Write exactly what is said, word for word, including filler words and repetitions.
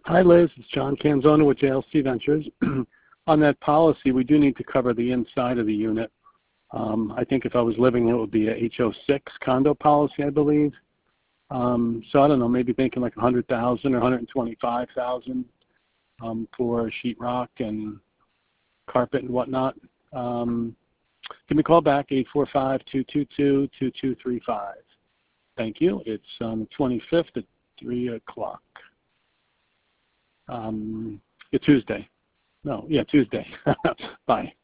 Hi, Liz. It's John Canzona with J L C Ventures. On that policy, we do need to cover the inside of the unit. Um, I think if I was living, it would be a H O six condo policy, I believe. Um, so I don't know, maybe thinking like one hundred thousand dollars or one hundred twenty-five thousand dollars um, for sheetrock and carpet and whatnot. Um, give me a call back, eight four five, two two two, two two three five. Thank you. It's on the twenty-fifth at three o'clock. Um, yeah, Tuesday. No, yeah, Tuesday. Bye.